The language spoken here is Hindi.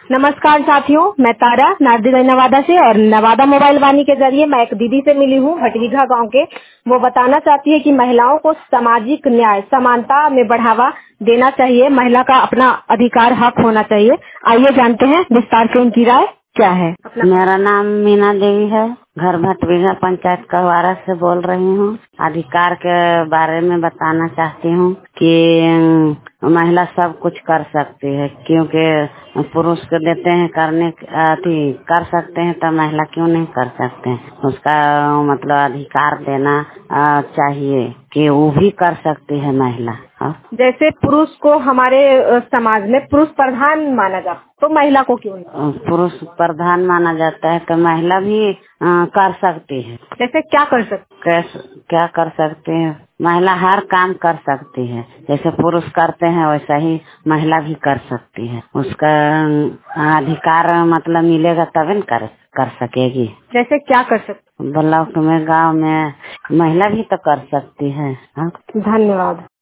नमस्कार साथियों, मैं तारा नारदी नवादा से और नवादा मोबाइल वाणी के जरिए मैं एक दीदी से मिली हूँ भटवीघा गांव के। वो बताना चाहती है कि महिलाओं को सामाजिक न्याय समानता में बढ़ावा देना चाहिए, महिला का अपना अधिकार हक होना चाहिए। आइए जानते हैं विस्तार से उनकी राय क्या है। मेरा नाम मीना देवी है, घर भटवीघा पंचायत करवारा से बोल रही हूँ। अधिकार के बारे में बताना चाहती हूँ कि महिला सब कुछ कर सकती है, क्योंकि पुरुष को देते हैं करने कर सकते हैं तो महिला क्यों नहीं कर सकते हैं। उसका मतलब अधिकार देना चाहिए कि वो भी कर सकती है महिला। जैसे पुरुष को हमारे समाज में पुरुष प्रधान माना जाता, तो महिला को क्यों नहीं? पुरुष प्रधान माना जाता है तो महिला भी कर सकती है। जैसे क्या कर सकते? क्या कर सकते हैं? महिला हर काम कर सकती है, जैसे पुरुष करते हैं वैसा ही महिला भी कर सकती है। उसका अधिकार मतलब मिलेगा तभी न कर सकेगी। जैसे क्या कर सकते? ब्लॉक में गांव में महिला भी तो कर सकती है। हाँ? धन्यवाद।